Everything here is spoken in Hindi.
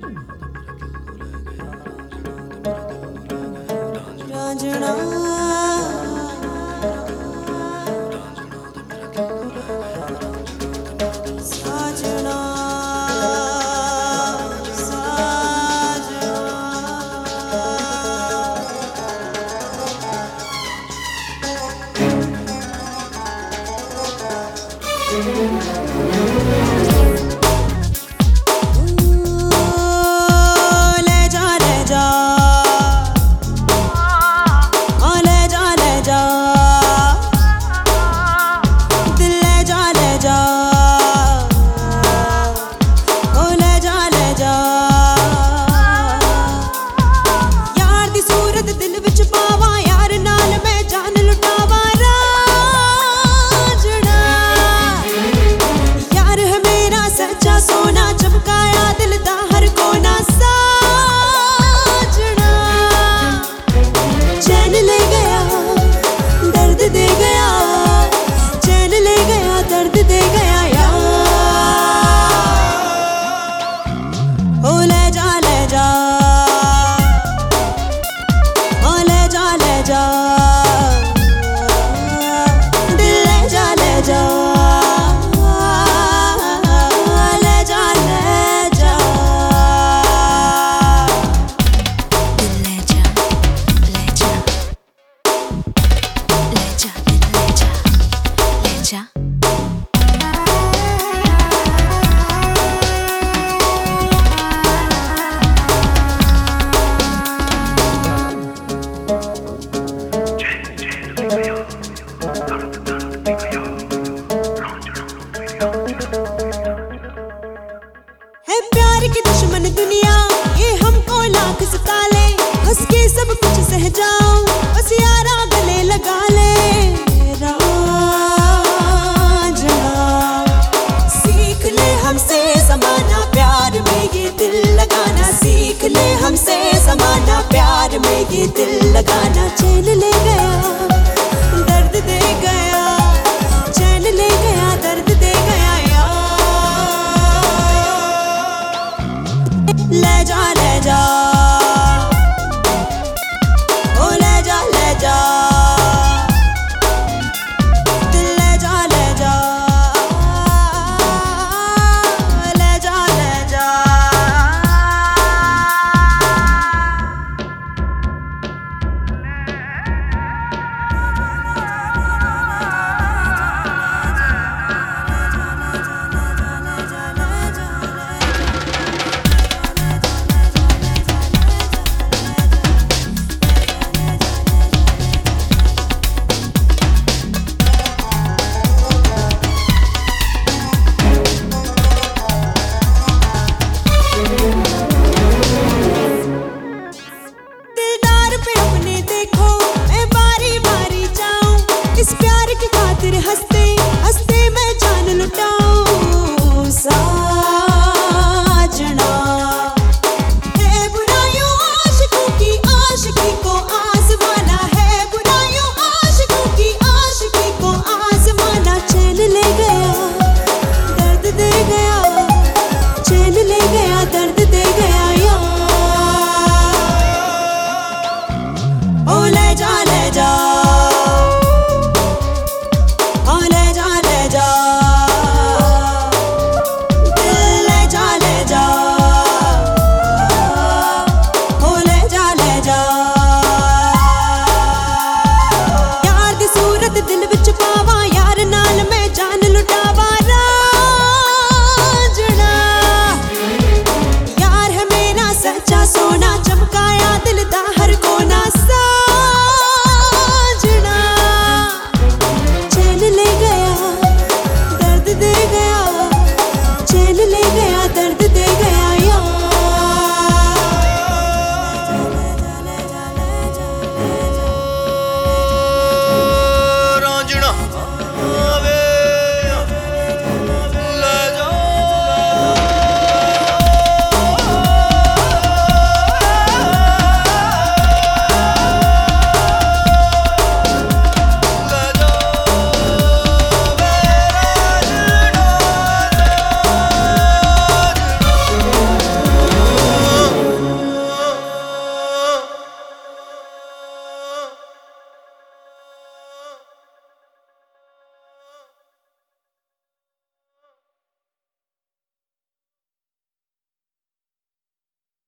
रांझना साजना है प्यार की दुश्मन दुनिया, ये हमको लाख सता ले, हंस के सब कुछ सह जाओ, बस यारा गले लगा ले। रांझना सीख ले हमसे समाना, प्यार में ये दिल लगाना, सीख ले हमसे समाना, प्यार में ये दिल लगाना। चैन ले गया दर्द दे गया, चैन ले गया दर्द दे गया यार। ले जा